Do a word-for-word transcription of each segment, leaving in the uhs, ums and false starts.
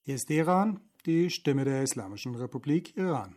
Hier ist Teheran, die Stimme der Islamischen Republik Iran.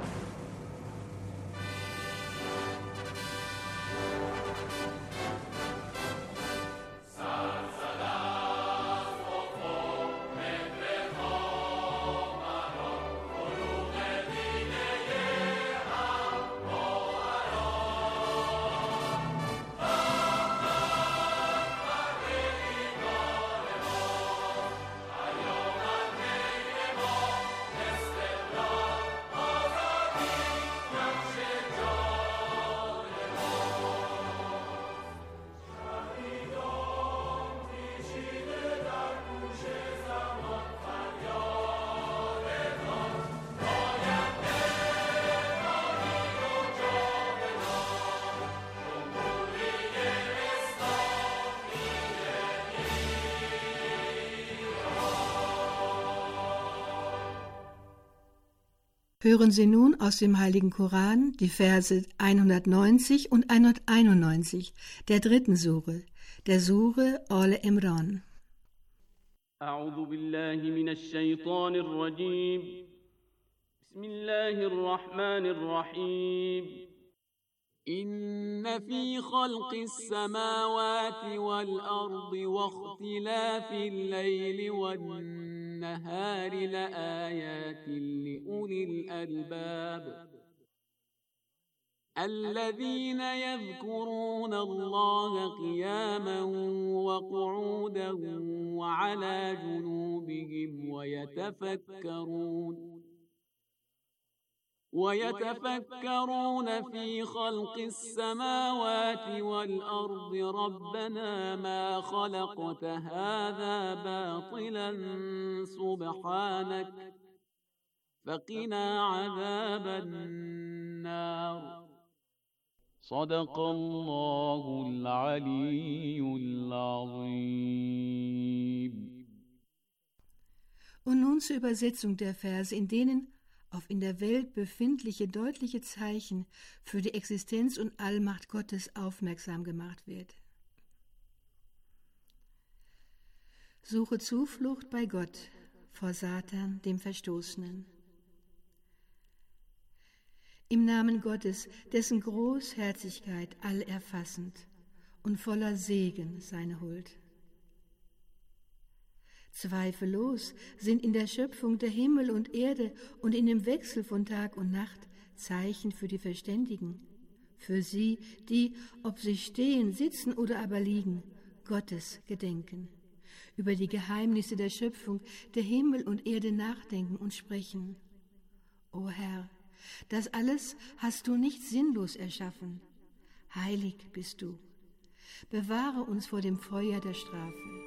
Hören Sie nun aus dem Heiligen Koran die Verse hundertneunzig und hunderteinundneunzig der dritten Sure, der Sure Al-Imran. أعوذ بالله من الشيطان الرجيم بسم الله الرحمن الرحيم إن في خلق السماوات والأرض واختلاف الليل والنهار لآيات لأولي الألباب الذين يذكرون الله قياما وقعودا وعلى جنوبهم ويتفكرون ويتفكرون في خلق السماوات والأرض ربنا ما خلقت هذا باطلا سبحانك فقنا عذاب النار صدق الله العلي العظيم. Und nun zur Übersetzung der Verse, in denen auf in der Welt befindliche deutliche Zeichen für die Existenz und Allmacht Gottes aufmerksam gemacht wird. Suche Zuflucht bei Gott vor Satan, dem Verstoßenen. Im Namen Gottes, dessen Großherzigkeit allerfassend und voller Segen seine Huld. Zweifellos sind in der Schöpfung der Himmel und Erde und in dem Wechsel von Tag und Nacht Zeichen für die Verständigen, für sie, die, ob sie stehen, sitzen oder aber liegen, Gottes gedenken, über die Geheimnisse der Schöpfung der Himmel und Erde nachdenken und sprechen. O Herr, das alles hast du nicht sinnlos erschaffen. Heilig bist du. Bewahre uns vor dem Feuer der Strafe.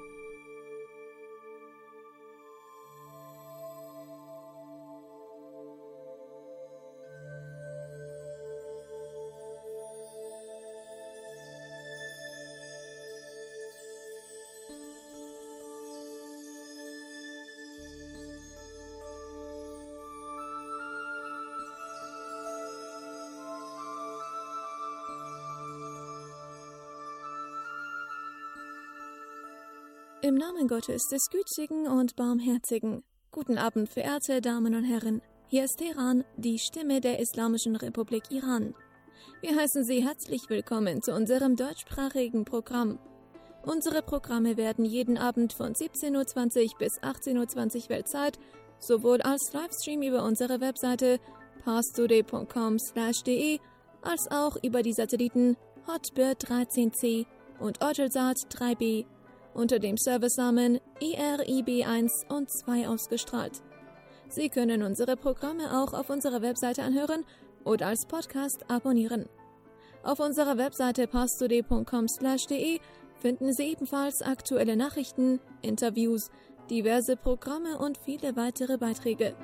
Im Namen Gottes, des Gütigen und Barmherzigen. Guten Abend, verehrte Damen und Herren. Hier ist Teheran, die Stimme der Islamischen Republik Iran. Wir heißen Sie herzlich willkommen zu unserem deutschsprachigen Programm. Unsere Programme werden jeden Abend von siebzehn Uhr zwanzig bis achtzehn Uhr zwanzig Weltzeit sowohl als Livestream über unsere Webseite parstoday punkt com slash de als auch über die Satelliten Hotbird dreizehn C und Eutelsat drei B unter dem Servicenamen I R I B eins und zwei ausgestrahlt. Sie können unsere Programme auch auf unserer Webseite anhören oder als Podcast abonnieren. Auf unserer Webseite parstoday punkt com slash de finden Sie ebenfalls aktuelle Nachrichten, Interviews, diverse Programme und viele weitere Beiträge.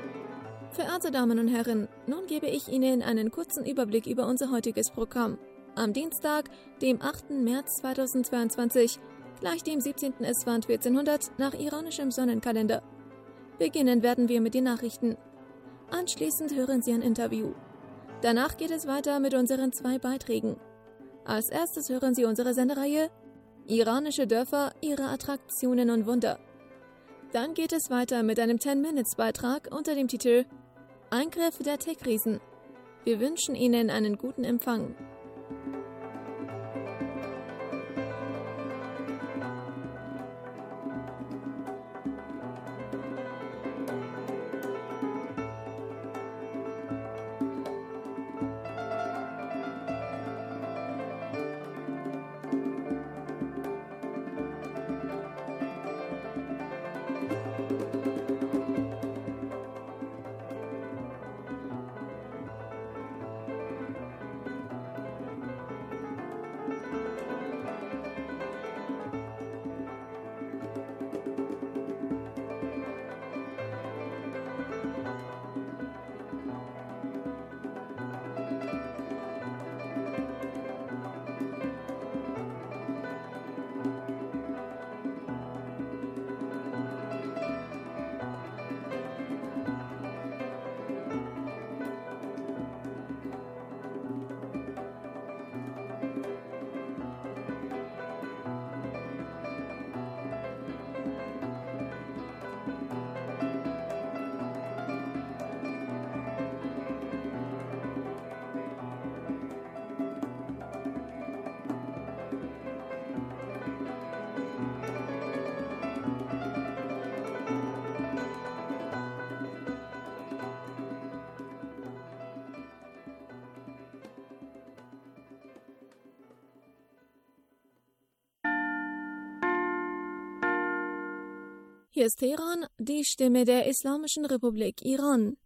Verehrte Damen und Herren, nun gebe ich Ihnen einen kurzen Überblick über unser heutiges Programm. am Dienstag, dem achten März zweitausendzweiundzwanzig, gleich dem siebzehnten Eswan vierzehnhundert nach iranischem Sonnenkalender. Beginnen werden wir mit den Nachrichten. Anschließend hören Sie ein Interview. Danach geht es weiter mit unseren zwei Beiträgen. Als erstes hören Sie unsere Sendereihe Iranische Dörfer, ihre Attraktionen und Wunder. Dann geht es weiter mit einem zehn-Minutes-Beitrag unter dem Titel Eingriff der Tech-Riesen. Wir wünschen Ihnen einen guten Empfang. Hier ist Teheran, die Stimme der Islamischen Republik Iran.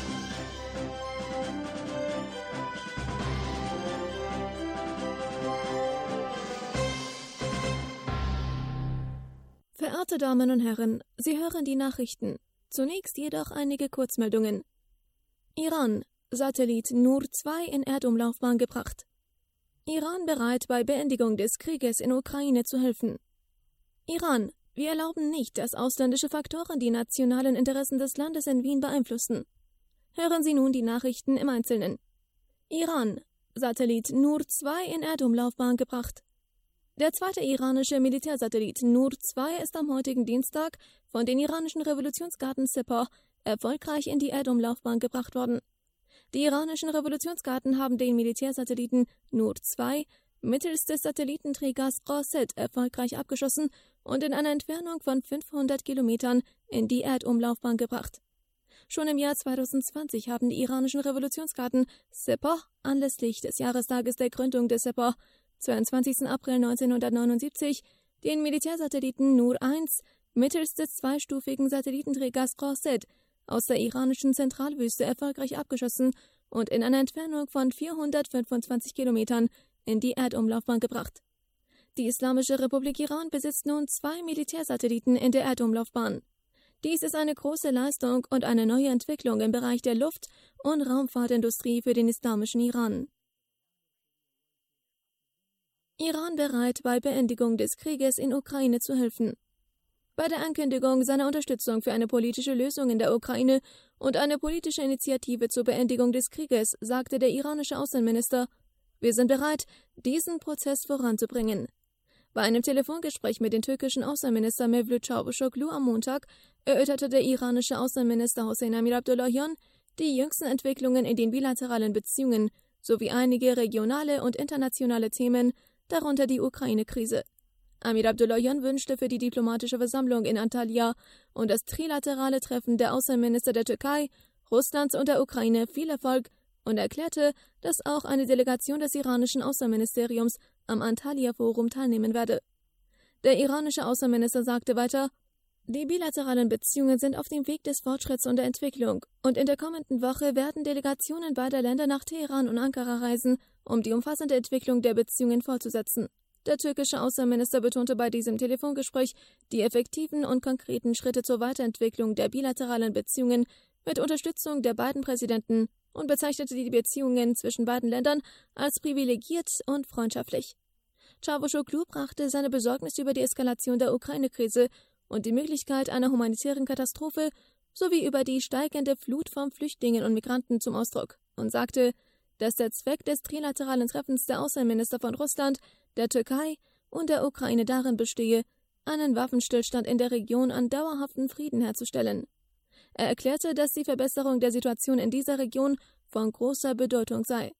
Verehrte Damen und Herren, Sie hören die Nachrichten. Zunächst jedoch einige Kurzmeldungen. Iran, Satellit Nur zwei in Erdumlaufbahn gebracht. Iran bereit, bei Beendigung des Krieges in Ukraine zu helfen. Iran, wir erlauben nicht, dass ausländische Faktoren die nationalen Interessen des Landes in Wien beeinflussen. Hören Sie nun die Nachrichten im Einzelnen. Iran, Satellit Nur zwei in Erdumlaufbahn gebracht. Der zweite iranische Militärsatellit Nur zwei ist am heutigen Dienstag von den iranischen Revolutionsgarden Sepah erfolgreich in die Erdumlaufbahn gebracht worden. Die iranischen Revolutionsgarden haben den Militärsatelliten Nur zwei mittels des Satellitenträgers Roset erfolgreich abgeschossen und in einer Entfernung von fünfhundert Kilometern in die Erdumlaufbahn gebracht. Schon im Jahr zweitausendzwanzig haben die iranischen Revolutionsgarden Sepah anlässlich des Jahrestages der Gründung des Sepah, zweiundzwanzigsten April neunzehnhundertneunundsiebzig, den Militärsatelliten Nur eins mittels des zweistufigen Satellitenträgers Roset aus der iranischen Zentralwüste erfolgreich abgeschossen und in einer Entfernung von vierhundertfünfundzwanzig Kilometern in die Erdumlaufbahn gebracht. Die Islamische Republik Iran besitzt nun zwei Militärsatelliten in der Erdumlaufbahn. Dies ist eine große Leistung und eine neue Entwicklung im Bereich der Luft- und Raumfahrtindustrie für den islamischen Iran. Iran bereit, bei Beendigung des Krieges in Ukraine zu helfen. Bei der Ankündigung seiner Unterstützung für eine politische Lösung in der Ukraine und eine politische Initiative zur Beendigung des Krieges sagte der iranische Außenminister: Wir sind bereit, diesen Prozess voranzubringen. Bei einem Telefongespräch mit dem türkischen Außenminister Mevlüt Çavuşoğlu am Montag erörterte der iranische Außenminister Hossein Amir Abdullahian die jüngsten Entwicklungen in den bilateralen Beziehungen sowie einige regionale und internationale Themen, darunter die Ukraine-Krise. Amir Abdullahian wünschte für die diplomatische Versammlung in Antalya und das trilaterale Treffen der Außenminister der Türkei, Russlands und der Ukraine viel Erfolg und erklärte, dass auch eine Delegation des iranischen Außenministeriums am Antalya-Forum teilnehmen werde. Der iranische Außenminister sagte weiter: Die bilateralen Beziehungen sind auf dem Weg des Fortschritts und der Entwicklung, und in der kommenden Woche werden Delegationen beider Länder nach Teheran und Ankara reisen, um die umfassende Entwicklung der Beziehungen fortzusetzen. Der türkische Außenminister betonte bei diesem Telefongespräch die effektiven und konkreten Schritte zur Weiterentwicklung der bilateralen Beziehungen mit Unterstützung der beiden Präsidenten und bezeichnete die Beziehungen zwischen beiden Ländern als privilegiert und freundschaftlich. Çavuşoğlu brachte seine Besorgnis über die Eskalation der Ukraine-Krise und die Möglichkeit einer humanitären Katastrophe sowie über die steigende Flut von Flüchtlingen und Migranten zum Ausdruck und sagte, dass der Zweck des trilateralen Treffens der Außenminister von Russland, der Türkei und der Ukraine darin bestehe, einen Waffenstillstand in der Region an dauerhaften Frieden herzustellen. Er erklärte, dass die Verbesserung der Situation in dieser Region von großer Bedeutung sei.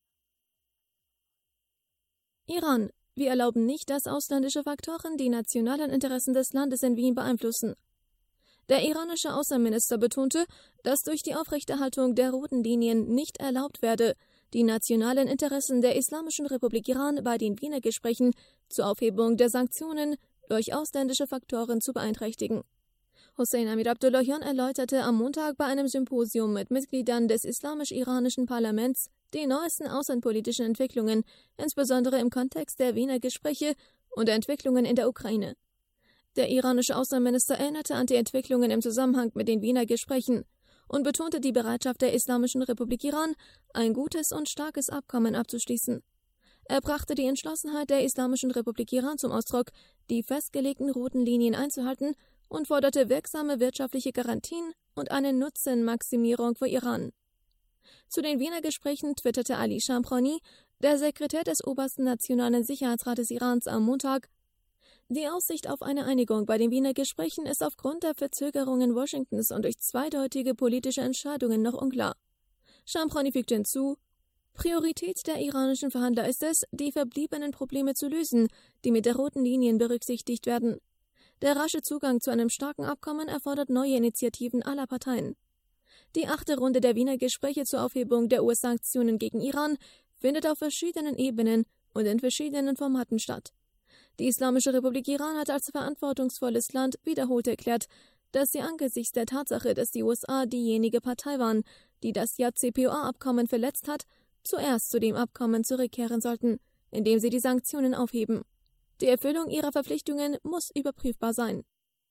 Iran. Wir erlauben nicht, dass ausländische Faktoren die nationalen Interessen des Landes in Wien beeinflussen. Der iranische Außenminister betonte, dass durch die Aufrechterhaltung der roten Linien nicht erlaubt werde, die nationalen Interessen der Islamischen Republik Iran bei den Wiener Gesprächen zur Aufhebung der Sanktionen durch ausländische Faktoren zu beeinträchtigen. Hossein Amir Abdullahian erläuterte am Montag bei einem Symposium mit Mitgliedern des islamisch-iranischen Parlaments die neuesten außenpolitischen Entwicklungen, insbesondere im Kontext der Wiener Gespräche und der Entwicklungen in der Ukraine. Der iranische Außenminister erinnerte an die Entwicklungen im Zusammenhang mit den Wiener Gesprächen und betonte die Bereitschaft der Islamischen Republik Iran, ein gutes und starkes Abkommen abzuschließen. Er brachte die Entschlossenheit der Islamischen Republik Iran zum Ausdruck, die festgelegten roten Linien einzuhalten und forderte wirksame wirtschaftliche Garantien und eine Nutzenmaximierung für Iran. Zu den Wiener Gesprächen twitterte Ali Shamkhani, der Sekretär des obersten Nationalen Sicherheitsrates Irans, am Montag: Die Aussicht auf eine Einigung bei den Wiener Gesprächen ist aufgrund der Verzögerungen Washingtons und durch zweideutige politische Entscheidungen noch unklar. Shamkhani fügte hinzu: Priorität der iranischen Verhandler ist es, die verbliebenen Probleme zu lösen, die mit der roten Linien berücksichtigt werden. Der rasche Zugang zu einem starken Abkommen erfordert neue Initiativen aller Parteien. Die achte Runde der Wiener Gespräche zur Aufhebung der U S-Sanktionen gegen Iran findet auf verschiedenen Ebenen und in verschiedenen Formaten statt. Die Islamische Republik Iran hat als verantwortungsvolles Land wiederholt erklärt, dass sie angesichts der Tatsache, dass die U S A diejenige Partei waren, die das J C P O A-Abkommen verletzt hat, zuerst zu dem Abkommen zurückkehren sollten, indem sie die Sanktionen aufheben. Die Erfüllung ihrer Verpflichtungen muss überprüfbar sein.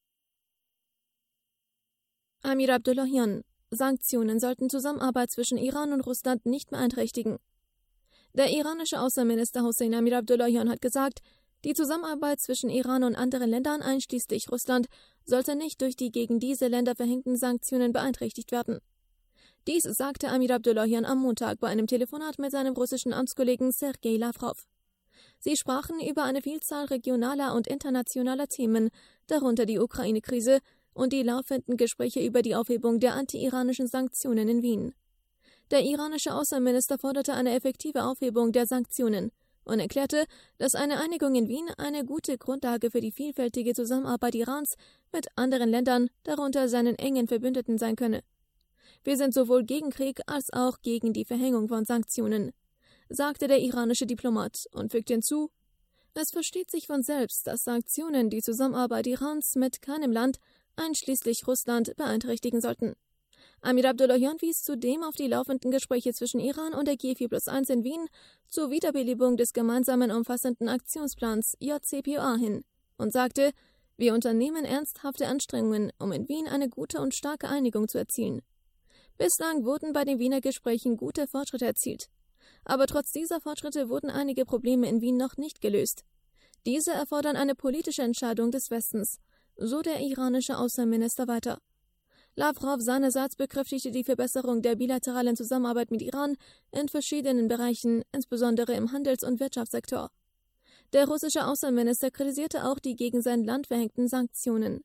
Amir Abdullahian: Sanktionen sollten Zusammenarbeit zwischen Iran und Russland nicht beeinträchtigen. Der iranische Außenminister Hossein Amir Abdullahian hat gesagt, die Zusammenarbeit zwischen Iran und anderen Ländern, einschließlich Russland, sollte nicht durch die gegen diese Länder verhängten Sanktionen beeinträchtigt werden. Dies sagte Amir Abdullahian am Montag bei einem Telefonat mit seinem russischen Amtskollegen Sergei Lavrov. Sie sprachen über eine Vielzahl regionaler und internationaler Themen, darunter die Ukraine-Krise und die laufenden Gespräche über die Aufhebung der anti-iranischen Sanktionen in Wien. Der iranische Außenminister forderte eine effektive Aufhebung der Sanktionen und erklärte, dass eine Einigung in Wien eine gute Grundlage für die vielfältige Zusammenarbeit Irans mit anderen Ländern, darunter seinen engen Verbündeten, sein könne. Wir sind sowohl gegen Krieg als auch gegen die Verhängung von Sanktionen, sagte der iranische Diplomat und fügte hinzu: Es versteht sich von selbst, dass Sanktionen die Zusammenarbeit Irans mit keinem Land, einschließlich Russland, beeinträchtigen sollten. Amir Abdullahian wies zudem auf die laufenden Gespräche zwischen Iran und der G vier plus eins in Wien zur Wiederbelebung des gemeinsamen umfassenden Aktionsplans J C P O A hin und sagte: Wir unternehmen ernsthafte Anstrengungen, um in Wien eine gute und starke Einigung zu erzielen. Bislang wurden bei den Wiener Gesprächen gute Fortschritte erzielt. Aber trotz dieser Fortschritte wurden einige Probleme in Wien noch nicht gelöst. Diese erfordern eine politische Entscheidung des Westens, so der iranische Außenminister weiter. Lavrov seinerseits bekräftigte die Verbesserung der bilateralen Zusammenarbeit mit Iran in verschiedenen Bereichen, insbesondere im Handels- und Wirtschaftssektor. Der russische Außenminister kritisierte auch die gegen sein Land verhängten Sanktionen.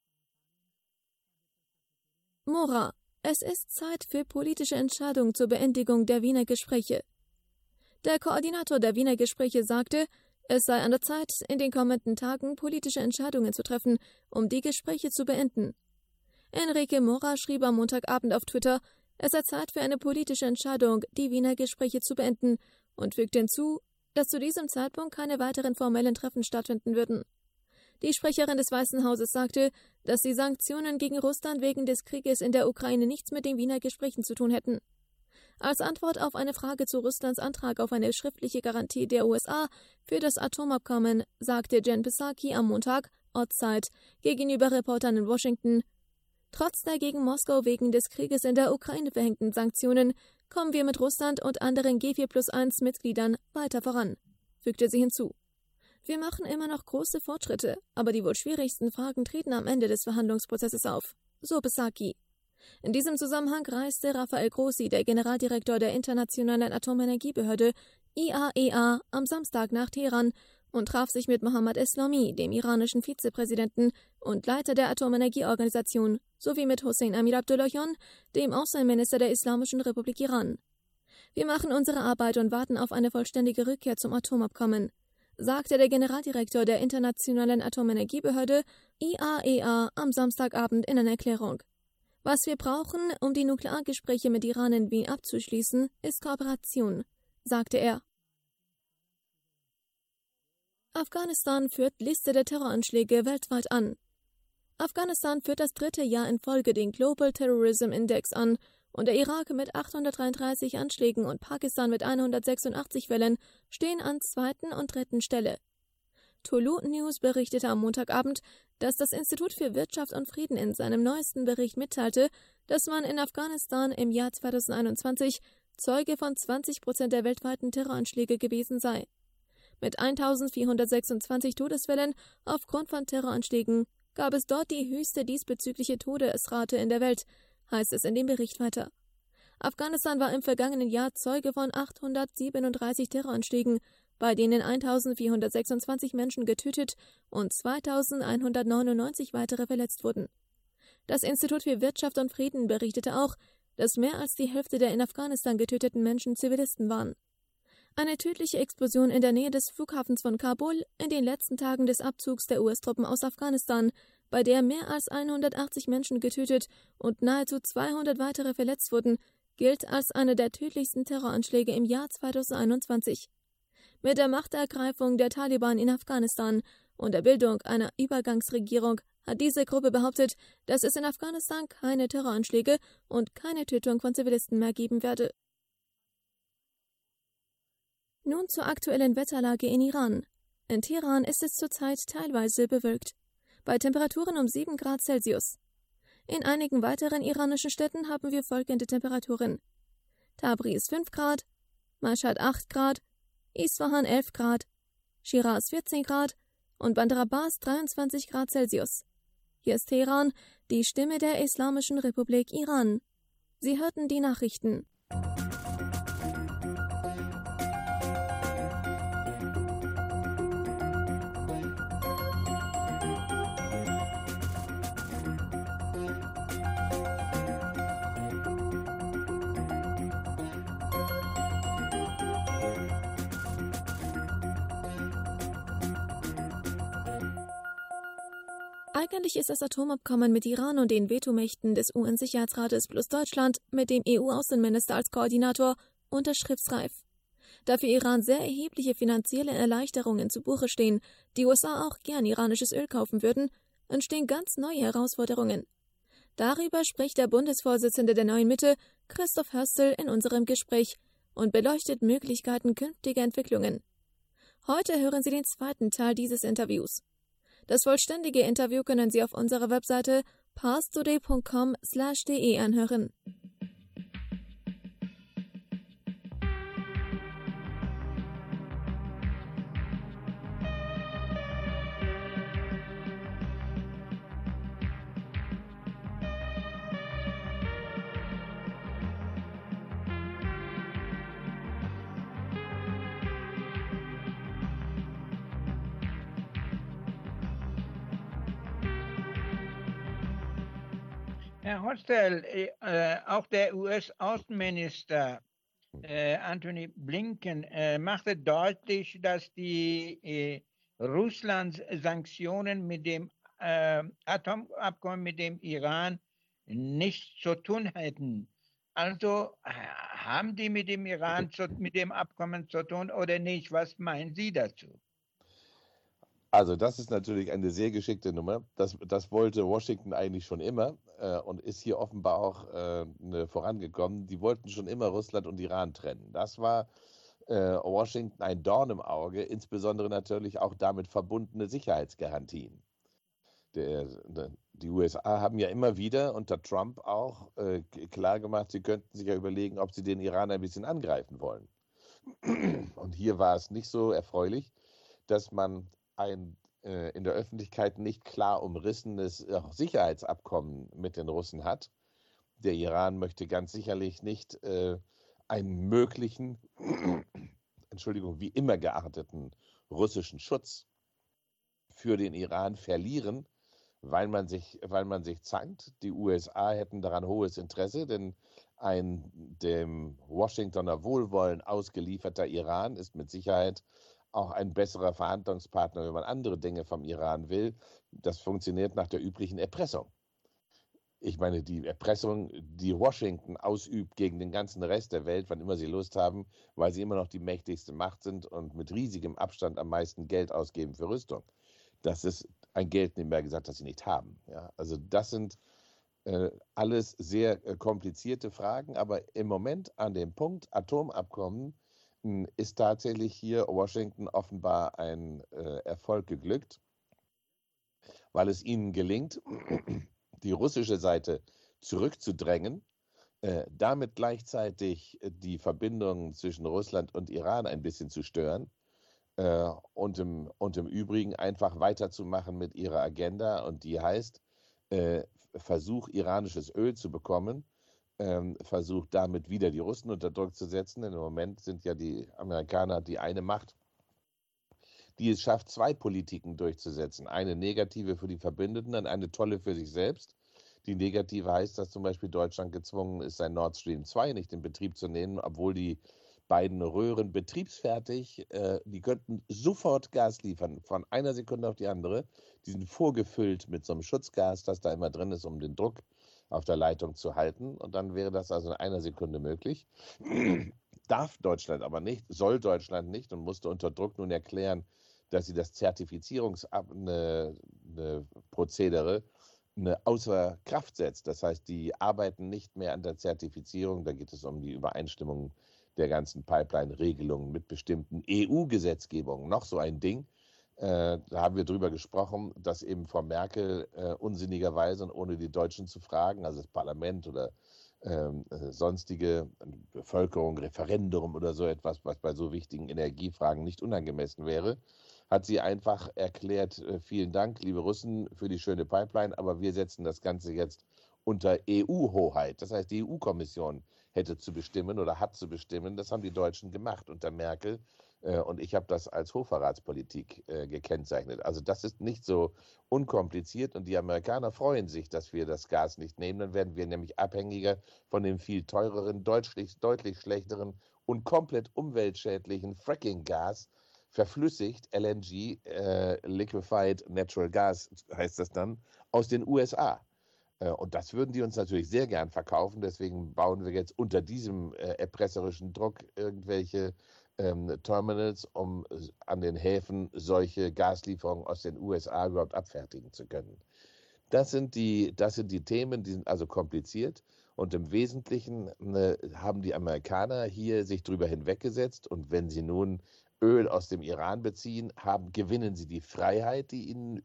Mora: Es ist Zeit für politische Entscheidungen zur Beendigung der Wiener Gespräche. Der Koordinator der Wiener Gespräche sagte, es sei an der Zeit, in den kommenden Tagen politische Entscheidungen zu treffen, um die Gespräche zu beenden. Enrique Mora schrieb am Montagabend auf Twitter, es sei Zeit für eine politische Entscheidung, die Wiener Gespräche zu beenden, und fügte hinzu, dass zu diesem Zeitpunkt keine weiteren formellen Treffen stattfinden würden. Die Sprecherin des Weißen Hauses sagte, dass die Sanktionen gegen Russland wegen des Krieges in der Ukraine nichts mit den Wiener Gesprächen zu tun hätten. Als Antwort auf eine Frage zu Russlands Antrag auf eine schriftliche Garantie der U S A für das Atomabkommen sagte Jen Psaki am Montag, Ortszeit, gegenüber Reportern in Washington: Trotz der gegen Moskau wegen des Krieges in der Ukraine verhängten Sanktionen kommen wir mit Russland und anderen G vier plus eins Mitgliedern weiter voran, fügte sie hinzu. Wir machen immer noch große Fortschritte, aber die wohl schwierigsten Fragen treten am Ende des Verhandlungsprozesses auf, so Psaki. In diesem Zusammenhang reiste Rafael Grossi, der Generaldirektor der Internationalen Atomenergiebehörde I A E A, am Samstag nach Teheran und traf sich mit Mohammad Eslami, dem iranischen Vizepräsidenten und Leiter der Atomenergieorganisation, sowie mit Hossein Amir Abdullahian, dem Außenminister der Islamischen Republik Iran. Wir machen unsere Arbeit und warten auf eine vollständige Rückkehr zum Atomabkommen, sagte der Generaldirektor der Internationalen Atomenergiebehörde I A E A am Samstagabend in einer Erklärung. Was wir brauchen, um die Nukleargespräche mit Iran in Wien abzuschließen, ist Kooperation, sagte er. Afghanistan führt Liste der Terroranschläge weltweit an. Afghanistan führt das dritte Jahr in Folge den Global Terrorism Index an und der Irak mit achthundertdreiunddreißig Anschlägen und Pakistan mit hundertsechsundachtzig Fällen stehen an zweiten und dritten Stelle. Tulu News berichtete am Montagabend, dass das Institut für Wirtschaft und Frieden in seinem neuesten Bericht mitteilte, dass man in Afghanistan im Jahr zweitausendeinundzwanzig Zeuge von zwanzig Prozent der weltweiten Terroranschläge gewesen sei. Mit eintausendvierhundertsechsundzwanzig Todesfällen aufgrund von Terroranschlägen gab es dort die höchste diesbezügliche Todesrate in der Welt, heißt es in dem Bericht weiter. Afghanistan war im vergangenen Jahr Zeuge von achthundertsiebenunddreißig Terroranschlägen, bei denen eintausendvierhundertsechsundzwanzig Menschen getötet und zweitausendeinhundertneunundneunzig weitere verletzt wurden. Das Institut für Wirtschaft und Frieden berichtete auch, dass mehr als die Hälfte der in Afghanistan getöteten Menschen Zivilisten waren. Eine tödliche Explosion in der Nähe des Flughafens von Kabul in den letzten Tagen des Abzugs der U S-Truppen aus Afghanistan, bei der mehr als hundertachtzig Menschen getötet und nahezu zweihundert weitere verletzt wurden, gilt als einer der tödlichsten Terroranschläge im Jahr zweitausendeinundzwanzig. Mit der Machtergreifung der Taliban in Afghanistan und der Bildung einer Übergangsregierung hat diese Gruppe behauptet, dass es in Afghanistan keine Terroranschläge und keine Tötung von Zivilisten mehr geben werde. Nun zur aktuellen Wetterlage in Iran. In Teheran ist es zurzeit teilweise bewölkt, bei Temperaturen um sieben Grad Celsius. In einigen weiteren iranischen Städten haben wir folgende Temperaturen: Tabriz fünf Grad, Mashhad acht Grad, Isfahan elf Grad, Shiraz vierzehn Grad und Bandar Abbas dreiundzwanzig Grad Celsius. Hier ist Teheran, die Stimme der Islamischen Republik Iran. Sie hörten die Nachrichten. Eigentlich ist das Atomabkommen mit Iran und den Vetomächten des U N-Sicherheitsrates plus Deutschland mit dem E U-Außenminister als Koordinator unterschriftsreif. Da für Iran sehr erhebliche finanzielle Erleichterungen zu Buche stehen, die U S A auch gern iranisches Öl kaufen würden, entstehen ganz neue Herausforderungen. Darüber spricht der Bundesvorsitzende der Neuen Mitte, Christoph Höstl, in unserem Gespräch und beleuchtet Möglichkeiten künftiger Entwicklungen. Heute hören Sie den zweiten Teil dieses Interviews. Das vollständige Interview können Sie auf unserer Webseite parstoday punkt com slash de anhören. Herr Höstl, äh, auch der U S-Außenminister äh, Antony Blinken äh, machte deutlich, dass die äh, Russlands Sanktionen mit dem äh, Atomabkommen mit dem Iran nichts zu tun hätten. Also äh, haben die mit dem Iran zu, mit dem Abkommen zu tun oder nicht? Was meinen Sie dazu? Also das ist natürlich eine sehr geschickte Nummer. Das, das wollte Washington eigentlich schon immer äh, und ist hier offenbar auch äh, ne, vorangekommen. Die wollten schon immer Russland und Iran trennen. Das war äh, Washington ein Dorn im Auge, insbesondere natürlich auch damit verbundene Sicherheitsgarantien. der, der, die U S A haben ja immer wieder unter Trump auch äh, klargemacht, sie könnten sich ja überlegen, ob sie den Iran ein bisschen angreifen wollen. Und hier war es nicht so erfreulich, dass man ein äh, in der Öffentlichkeit nicht klar umrissenes äh, Sicherheitsabkommen mit den Russen hat. Der Iran möchte ganz sicherlich nicht äh, einen möglichen, Entschuldigung, wie immer gearteten russischen Schutz für den Iran verlieren, weil man sich, weil man sich zankt. Die U S A hätten daran hohes Interesse, denn ein dem Washingtoner Wohlwollen ausgelieferter Iran ist mit Sicherheit auch ein besserer Verhandlungspartner, wenn man andere Dinge vom Iran will. Das funktioniert nach der üblichen Erpressung. Ich meine, die Erpressung, die Washington ausübt gegen den ganzen Rest der Welt, wann immer sie Lust haben, weil sie immer noch die mächtigste Macht sind und mit riesigem Abstand am meisten Geld ausgeben für Rüstung. Das ist ein Geld, nebenbei gesagt, das sie nicht haben. Ja, also das sind äh, alles sehr äh, komplizierte Fragen, aber im Moment an dem Punkt Atomabkommen mh, ist tatsächlich hier Washington offenbar ein äh, Erfolg geglückt, weil es ihnen gelingt, die russische Seite zurückzudrängen, äh, damit gleichzeitig die Verbindungen zwischen Russland und Iran ein bisschen zu stören äh, und, im, und im Übrigen einfach weiterzumachen mit ihrer Agenda, und die heißt, äh, Versuch, iranisches Öl zu bekommen, ähm, Versuch damit wieder die Russen unter Druck zu setzen, denn im Moment sind ja die Amerikaner die eine Macht, die es schafft, zwei Politiken durchzusetzen. Eine negative für die Verbündeten und eine tolle für sich selbst. Die negative heißt, dass zum Beispiel Deutschland gezwungen ist, sein Nord Stream zwei nicht in Betrieb zu nehmen, obwohl die beiden Röhren betriebsfertig, äh, die könnten sofort Gas liefern, von einer Sekunde auf die andere. Die sind vorgefüllt mit so einem Schutzgas, das da immer drin ist, um den Druck auf der Leitung zu halten. Und dann wäre das also in einer Sekunde möglich. Darf Deutschland aber nicht, soll Deutschland nicht und musste unter Druck nun erklären, dass sie das Zertifizierungsprozedere eine außer Kraft setzt. Das heißt, die arbeiten nicht mehr an der Zertifizierung. Da geht es um die Übereinstimmung der ganzen Pipeline-Regelungen mit bestimmten E U-Gesetzgebungen. Noch so ein Ding. Äh, da haben wir drüber gesprochen, dass eben Frau Merkel äh, unsinnigerweise und ohne die Deutschen zu fragen, also das Parlament oder ähm, äh, sonstige Bevölkerung, Referendum oder so etwas, was bei so wichtigen Energiefragen nicht unangemessen wäre, hat sie einfach erklärt, äh, vielen Dank, liebe Russen, für die schöne Pipeline, aber wir setzen das Ganze jetzt unter E U-Hoheit. Das heißt, die E U-Kommission hätte zu bestimmen oder hat zu bestimmen. Das haben die Deutschen gemacht unter Merkel. Äh, und ich habe das als Hochverratspolitik äh, gekennzeichnet. Also das ist nicht so unkompliziert. Und die Amerikaner freuen sich, dass wir das Gas nicht nehmen. Dann werden wir nämlich abhängiger von dem viel teureren, deutlich, deutlich schlechteren und komplett umweltschädlichen Fracking-Gas, verflüssigt, L N G, äh, Liquefied Natural Gas heißt das dann, aus den U S A. Äh, und das würden die uns natürlich sehr gern verkaufen. Deswegen bauen wir jetzt unter diesem äh, erpresserischen Druck irgendwelche ähm, Terminals, um äh, an den Häfen solche Gaslieferungen aus den U S A überhaupt abfertigen zu können. Das sind die, das sind die Themen, die sind also kompliziert. Und im Wesentlichen äh, haben die Amerikaner hier sich drüber hinweggesetzt. Und wenn sie nun Öl aus dem Iran beziehen, haben, gewinnen sie die Freiheit, die ihnen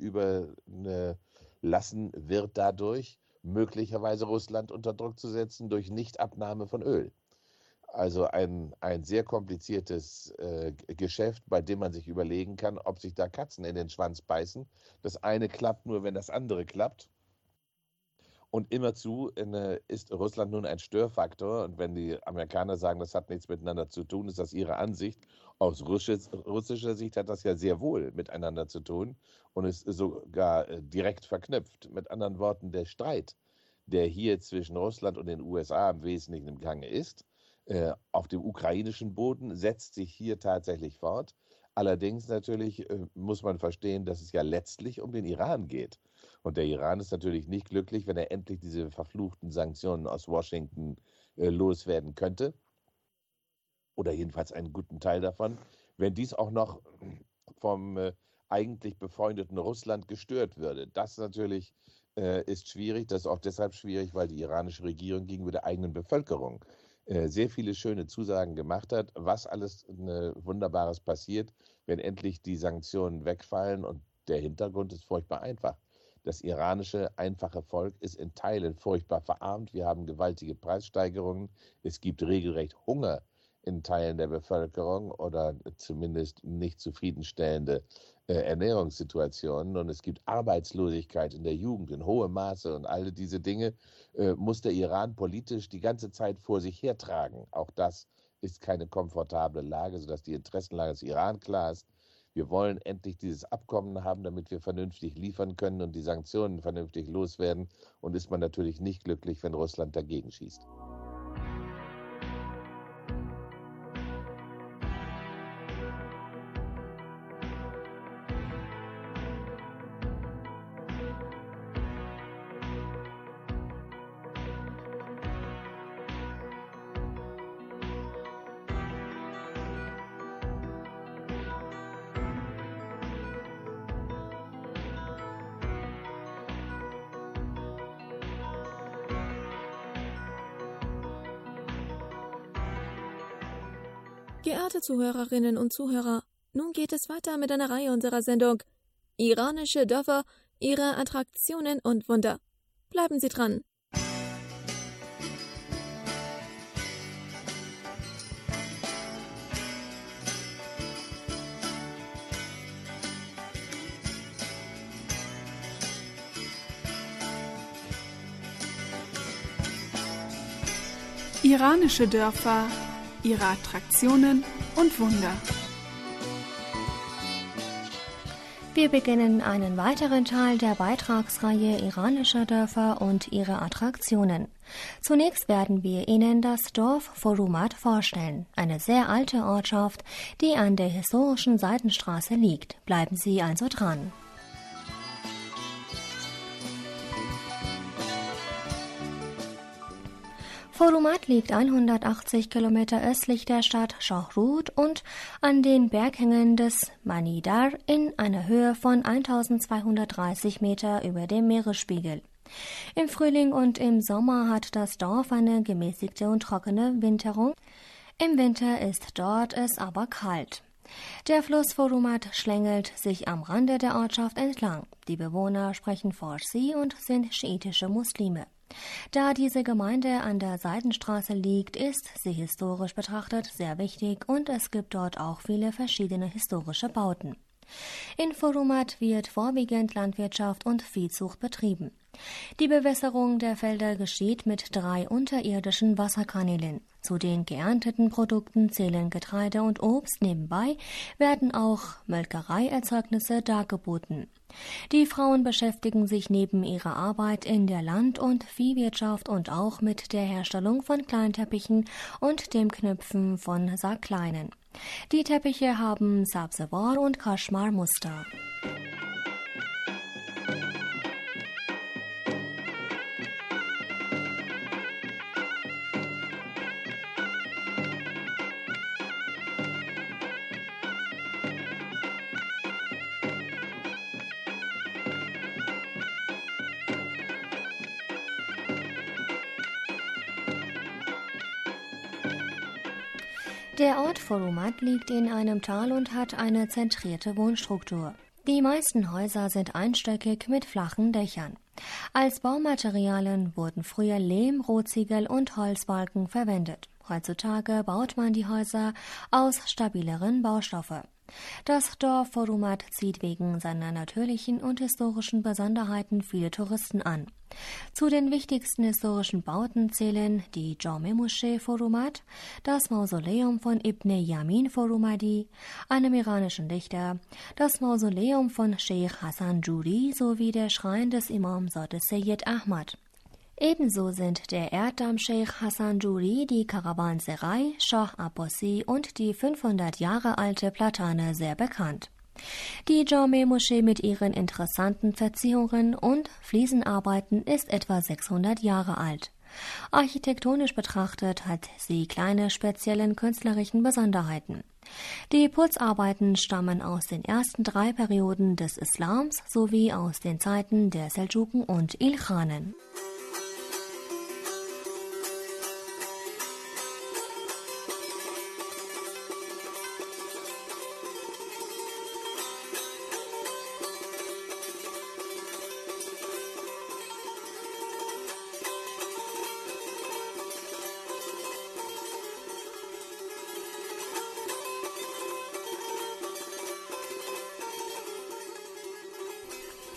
überlassen wird, dadurch möglicherweise Russland unter Druck zu setzen durch Nichtabnahme von Öl. Also ein, ein sehr kompliziertes äh, Geschäft, bei dem man sich überlegen kann, ob sich da Katzen in den Schwanz beißen. Das eine klappt nur, wenn das andere klappt. Und immerzu äh, ist Russland nun ein Störfaktor. Und wenn die Amerikaner sagen, das hat nichts miteinander zu tun, ist das ihre Ansicht. Aus russischer Sicht hat das ja sehr wohl miteinander zu tun und ist sogar äh, direkt verknüpft. Mit anderen Worten, der Streit, der hier zwischen Russland und den U S A im Wesentlichen im Gange ist, äh, auf dem ukrainischen Boden, setzt sich hier tatsächlich fort. Allerdings natürlich äh, muss man verstehen, dass es ja letztlich um den Iran geht. Und der Iran ist natürlich nicht glücklich, wenn er endlich diese verfluchten Sanktionen aus Washington äh, loswerden könnte. Oder jedenfalls einen guten Teil davon. Wenn dies auch noch vom äh, eigentlich befreundeten Russland gestört würde. Das natürlich äh, ist schwierig. Das ist auch deshalb schwierig, weil die iranische Regierung gegenüber der eigenen Bevölkerung äh, sehr viele schöne Zusagen gemacht hat, was alles äh, Wunderbares passiert, wenn endlich die Sanktionen wegfallen. Und der Hintergrund ist furchtbar einfach. Das iranische einfache Volk ist in Teilen furchtbar verarmt. Wir haben gewaltige Preissteigerungen. Es gibt regelrecht Hunger in Teilen der Bevölkerung oder zumindest nicht zufriedenstellende äh, Ernährungssituationen. Und es gibt Arbeitslosigkeit in der Jugend in hohem Maße. Und alle diese Dinge äh, muss der Iran politisch die ganze Zeit vor sich hertragen. Auch das ist keine komfortable Lage, sodass die Interessenlage des Iran klar ist. Wir wollen endlich dieses Abkommen haben, damit wir vernünftig liefern können und die Sanktionen vernünftig loswerden. Und ist man natürlich nicht glücklich, wenn Russland dagegen schießt. Geehrte Zuhörerinnen und Zuhörer, nun geht es weiter mit einer Reihe unserer Sendung Iranische Dörfer, ihre Attraktionen und Wunder. Bleiben Sie dran! Iranische Dörfer, ihre Attraktionen und Wunder. Wir beginnen einen weiteren Teil der Beitragsreihe Iranischer Dörfer und ihre Attraktionen. Zunächst werden wir Ihnen das Dorf Forumat vorstellen, eine sehr alte Ortschaft, die an der historischen Seidenstraße liegt. Bleiben Sie also dran. Forumat liegt hundertachtzig Kilometer östlich der Stadt Shohrud und an den Berghängen des Manidar in einer Höhe von eintausendzweihundertdreißig Meter über dem Meeresspiegel. Im Frühling und im Sommer hat das Dorf eine gemäßigte und trockene Winterung. Im Winter ist dort es aber kalt. Der Fluss Forumat schlängelt sich am Rande der Ortschaft entlang. Die Bewohner sprechen Farsi und sind schiitische Muslime. Da diese Gemeinde an der Seidenstraße liegt, ist sie historisch betrachtet sehr wichtig und es gibt dort auch viele verschiedene historische Bauten. In Forumat wird vorwiegend Landwirtschaft und Viehzucht betrieben. Die Bewässerung der Felder geschieht mit drei unterirdischen Wasserkanälen. Zu den geernteten Produkten zählen Getreide und Obst. Nebenbei werden auch Molkereierzeugnisse dargeboten. Die Frauen beschäftigen sich neben ihrer Arbeit in der Land- und Viehwirtschaft und auch mit der Herstellung von Kleinteppichen und dem Knüpfen von Sackleinen. Die Teppiche haben Sabzewar und Kaschmar-Muster. Der Ort Forumat liegt in einem Tal und hat eine zentrierte Wohnstruktur. Die meisten Häuser sind einstöckig mit flachen Dächern. Als Baumaterialien wurden früher Lehm, Rohziegel und Holzbalken verwendet. Heutzutage baut man die Häuser aus stabileren Baustoffe. Das Dorf Forumat zieht wegen seiner natürlichen und historischen Besonderheiten viele Touristen an. Zu den wichtigsten historischen Bauten zählen die Jame-Moschee Forumat, das Mausoleum von Ibn Yamin Forumadi, einem iranischen Dichter, das Mausoleum von Sheikh Hassan Juri sowie der Schrein des Imam Sode Seyyed Ahmad. Ebenso sind der Erddamm Sheikh Hassan Juri, die Karawanserei Shah Abbasi und die fünfhundert Jahre alte Platane sehr bekannt. Die Jame-Moschee mit ihren interessanten Verzierungen und Fliesenarbeiten ist etwa sechshundert Jahre alt. Architektonisch betrachtet hat sie kleine speziellen künstlerischen Besonderheiten. Die Putzarbeiten stammen aus den ersten drei Perioden des Islams sowie aus den Zeiten der Seldschuken und Ilkhanen.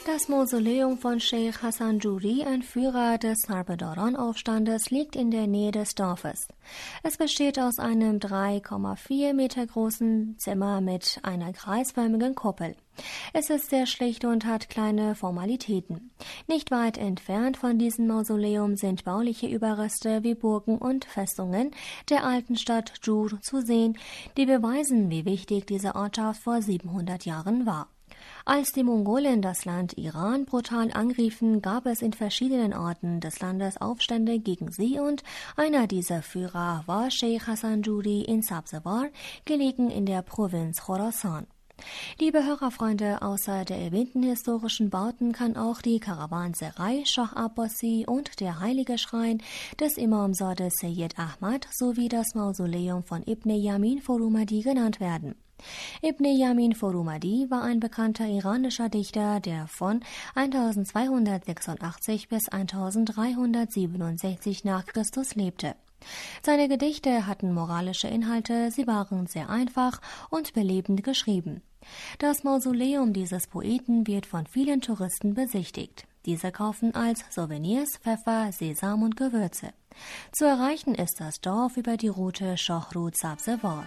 Das Mausoleum von Sheikh Hassan Juri, ein Führer des Sarbedaran-Aufstandes, liegt in der Nähe des Dorfes. Es besteht aus einem drei Komma vier Meter großen Zimmer mit einer kreisförmigen Kuppel. Es ist sehr schlicht und hat kleine Formalitäten. Nicht weit entfernt von diesem Mausoleum sind bauliche Überreste wie Burgen und Festungen der alten Stadt Jur zu sehen, die beweisen, wie wichtig diese Ortschaft vor siebenhundert Jahren war. Als die Mongolen das Land Iran brutal angriffen, gab es in verschiedenen Orten des Landes Aufstände gegen sie und einer dieser Führer war Sheikh Hassan Juri in Sabzawar, gelegen in der Provinz Khorasan. Liebe Hörerfreunde, außer der erwähnten historischen Bauten kann auch die Karawanserei Shah Abbasi und der Heilige Schrein des Imamzade Sayyid Ahmad sowie das Mausoleum von Ibn Yamin Forumadi genannt werden. Ibn Yamin Forumadi war ein bekannter iranischer Dichter, der von eintausendzweihundertsechsundachtzig bis eintausenddreihundertsiebenundsechzig nach Christus lebte. Seine Gedichte hatten moralische Inhalte, sie waren sehr einfach und belebend geschrieben. Das Mausoleum dieses Poeten wird von vielen Touristen besichtigt. Diese kaufen als Souvenirs Pfeffer, Sesam und Gewürze. Zu erreichen ist das Dorf über die Route Shohruz-Sabzawar.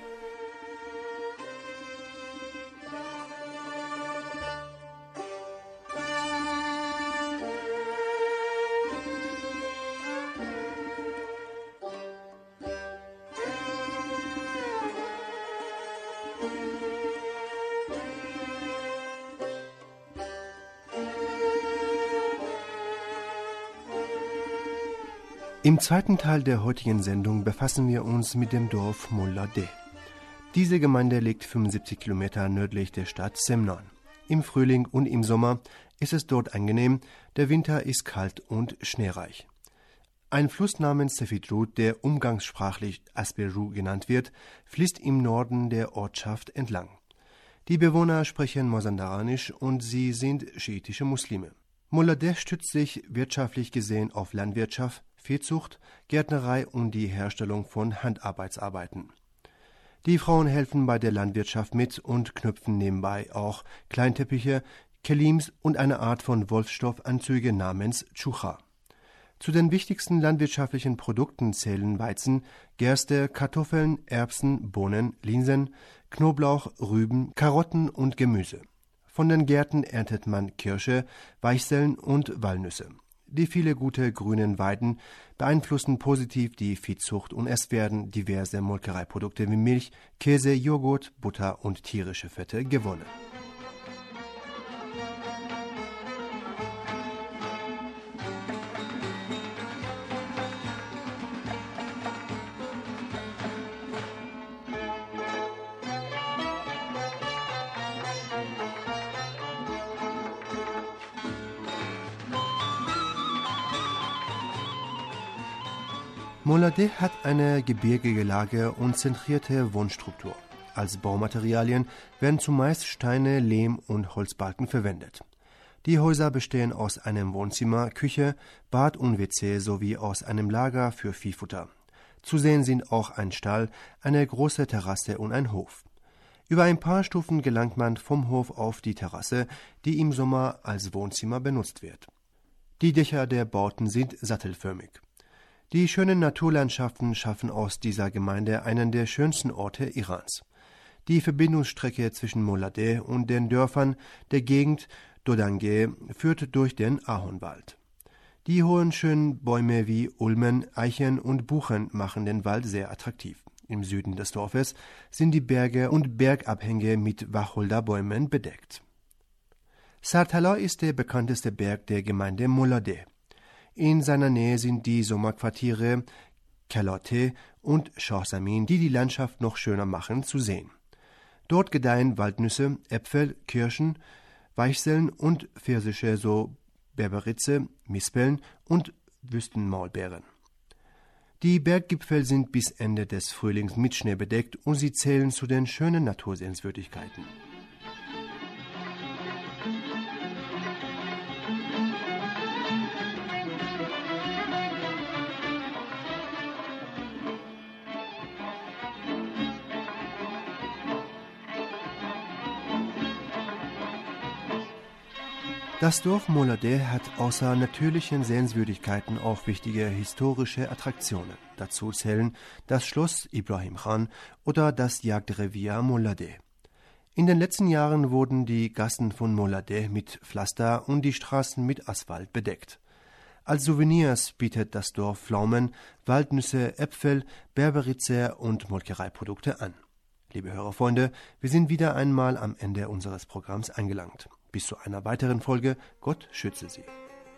Im zweiten Teil der heutigen Sendung befassen wir uns mit dem Dorf Moladeh. Diese Gemeinde liegt fünfundsiebzig Kilometer nördlich der Stadt Semnan. Im Frühling und im Sommer ist es dort angenehm, der Winter ist kalt und schneereich. Ein Fluss namens Sefidrud, der umgangssprachlich Asberu genannt wird, fließt im Norden der Ortschaft entlang. Die Bewohner sprechen Mazandaranisch und sie sind schiitische Muslime. Moladeh stützt sich wirtschaftlich gesehen auf Landwirtschaft, Viehzucht, Gärtnerei und die Herstellung von Handarbeitsarbeiten. Die Frauen helfen bei der Landwirtschaft mit und knüpfen nebenbei auch Kleinteppiche, Kelims und eine Art von Wolfstoffanzüge namens Tschucha. Zu den wichtigsten landwirtschaftlichen Produkten zählen Weizen, Gerste, Kartoffeln, Erbsen, Bohnen, Linsen, Knoblauch, Rüben, Karotten und Gemüse. Von den Gärten erntet man Kirsche, Weichseln und Walnüsse. Die viele gute grünen Weiden beeinflussen positiv die Viehzucht und es werden diverse Molkereiprodukte wie Milch, Käse, Joghurt, Butter und tierische Fette gewonnen. Moladeh hat eine gebirgige Lage und zentrierte Wohnstruktur. Als Baumaterialien werden zumeist Steine, Lehm und Holzbalken verwendet. Die Häuser bestehen aus einem Wohnzimmer, Küche, Bad und W C sowie aus einem Lager für Viehfutter. Zu sehen sind auch ein Stall, eine große Terrasse und ein Hof. Über ein paar Stufen gelangt man vom Hof auf die Terrasse, die im Sommer als Wohnzimmer benutzt wird. Die Dächer der Bauten sind sattelförmig. Die schönen Naturlandschaften schaffen aus dieser Gemeinde einen der schönsten Orte Irans. Die Verbindungsstrecke zwischen Moladeh und den Dörfern der Gegend Dodange führt durch den Ahornwald. Die hohen schönen Bäume wie Ulmen, Eichen und Buchen machen den Wald sehr attraktiv. Im Süden des Dorfes sind die Berge und Bergabhänge mit Wacholderbäumen bedeckt. Sartala ist der bekannteste Berg der Gemeinde Moladeh. In seiner Nähe sind die Sommerquartiere Kalote und Shahsamin, die die Landschaft noch schöner machen, zu sehen. Dort gedeihen Waldnüsse, Äpfel, Kirschen, Weichseln und Pfirsiche, so Berberitze, Mispeln und Wüstenmaulbeeren. Die Berggipfel sind bis Ende des Frühlings mit Schnee bedeckt und sie zählen zu den schönen Natursehenswürdigkeiten. Das Dorf Molade hat außer natürlichen Sehenswürdigkeiten auch wichtige historische Attraktionen. Dazu zählen das Schloss Ibrahim Khan oder das Jagdrevier Molade. In den letzten Jahren wurden die Gassen von Molade mit Pflaster und die Straßen mit Asphalt bedeckt. Als Souvenirs bietet das Dorf Pflaumen, Waldnüsse, Äpfel, Berberize und Molkereiprodukte an. Liebe Hörerfreunde, wir sind wieder einmal am Ende unseres Programms angelangt. Bis zu einer weiteren Folge. Gott schütze Sie.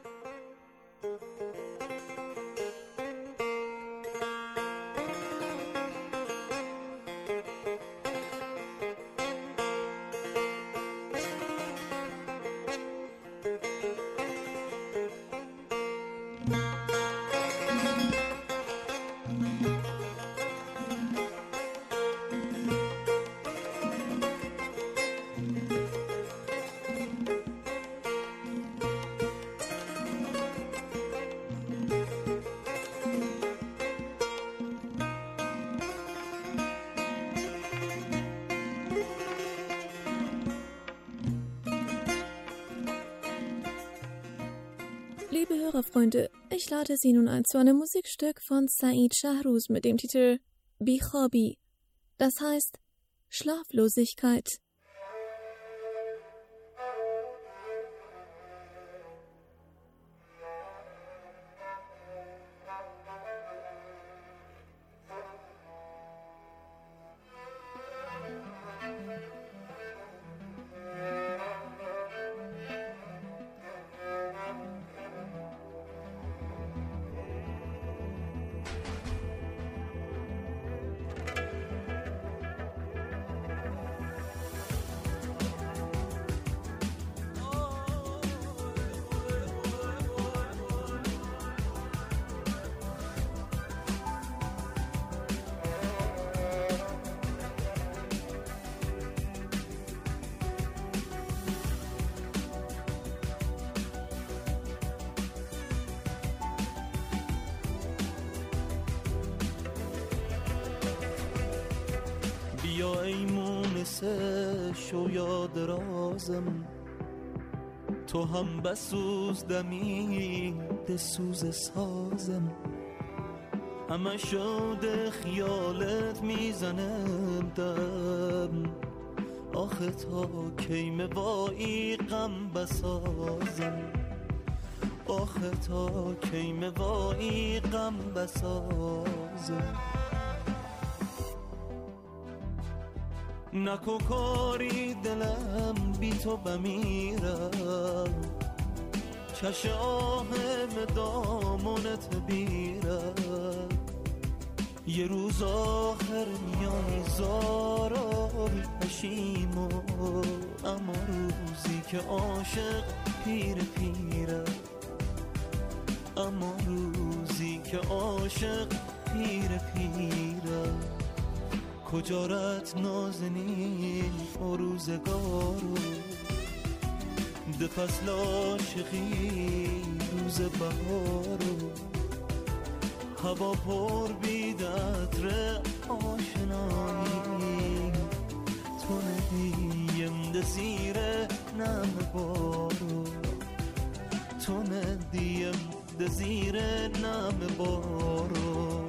Liebe Hörerfreunde, ich lade Sie nun ein zu einem Musikstück von Said Shahruz mit dem Titel Bikhabi, das heißt Schlaflosigkeit. بیا ای مونس شویا درازم، تو هم بسوز دمی دسوز سازم، همه شود خیالت میزنم دم، آخه تا کیم وایی غم بسازم، آخه تا کیم وایی غم بسازم. نکو کاری دلم بی تو بمیرم، چش آهم دامونت بیرم، یه روز آخر میای زارای پشیمو، اما روزی که عاشق پیر پیرم، اما روزی که عاشق پیر پیرم. کجا رت نازنین و روزگارو، ده فصل عاشقی روز بهارو، هوا پر بید عطر آشنایی، تو ندیم ده زیر نم بارو، تو ندیم ده زیر نم بارو.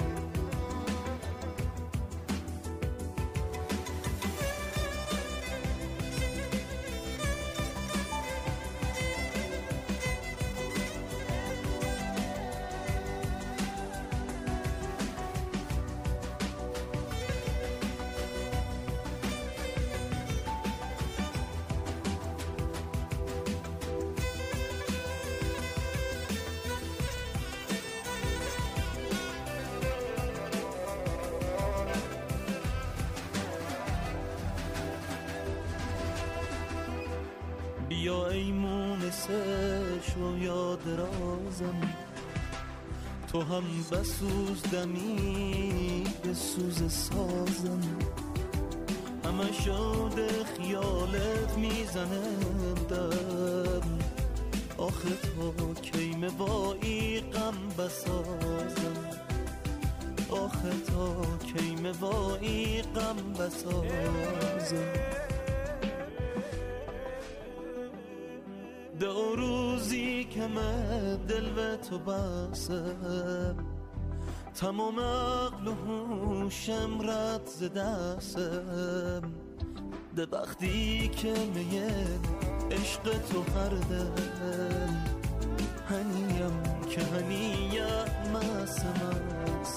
بیا ای مونس شویا درازم، تو هم بسوز دمی بسوز سازم، همه شود خیالت میزنم دم، آخه تا کیم وایی غم بسازم، آخه تا کیم وایی غم بسازم. دو روزی که من دل به تو بسم تمام عقل و هوشم رد ز دستم ده وقتی که میه عشق تو هردم هنیم که هنیم مس مس